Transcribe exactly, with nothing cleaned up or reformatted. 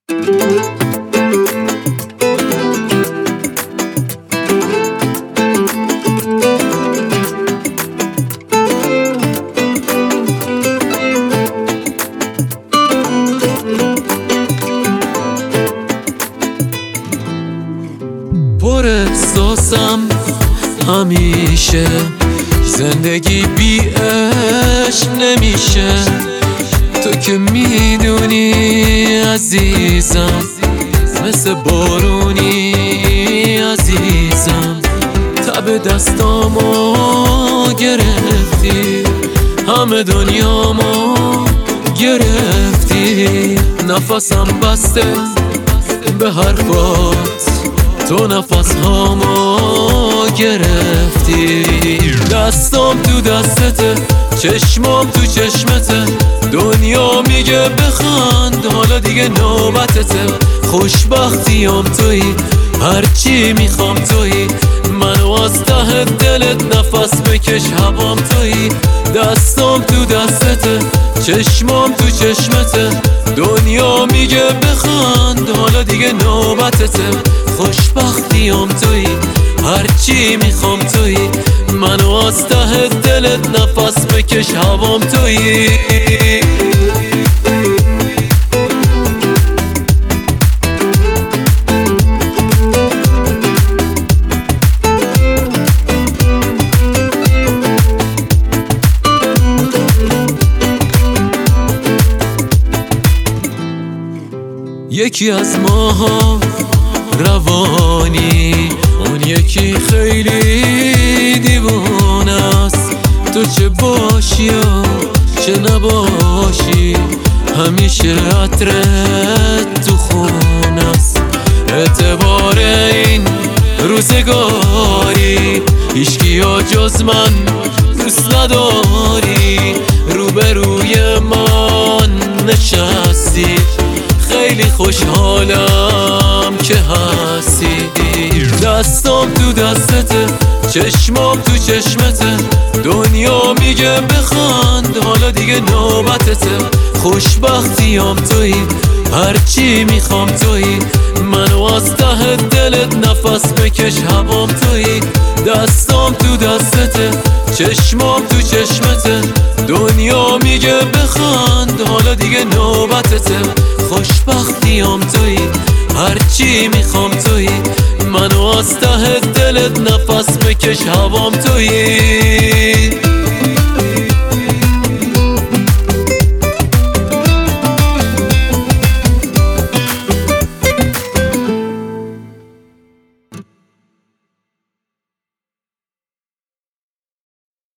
پر احساسم همیشه، زندگی بی عشق نمیشه. تو که میدونی عزیزم، مثل بارونی عزیزم. تب دستامو گرفتی، همه دنیامو گرفتی. نفسم بسته به حرفات، تو نفس هامو گرفتی. دستام تو دستته، چشمام تو چشمته. دنیا میگه بخند، حالا دیگه نوبتته. خوشبختیام تویی، هرچی میخوام تویی. منو از ته دلت نفس بکش، هوام تویی. دستام تو دستته، چشمام تو چشمته. دنیا میگه بخند، حالا دیگه نوبتته. خوشبختیام تویی، هرچی میخوام تویی. منو از ته دلت نفس بکش، هوام تویی. یکی از ماها روانی، اون یکی خیلی دیوونه است. تو چه باشی و چه نباشی، همیشه عطرت تو خونه است. اعتبار این روزگاری، هیچکی ها جز من دوست نداری. روبروی من نشستی، خیلی خوشحالم که هستی. دستام تو دستته، چشمام تو چشمته. دنیا میگه بخند، حالا دیگه نوبتته. خوشبختیام تویی، هرچی میخوام تویی. منو از ته دلت نفس بکش، هوام تویی. دستام تو دستته، چشمام تو چشمته. دنیا میگه بخند، حالا دیگه نوبتته. خوشبختیام تویی، هرچی میخوام تویی. منو از ته دلت نفس بکش، هوام تویی.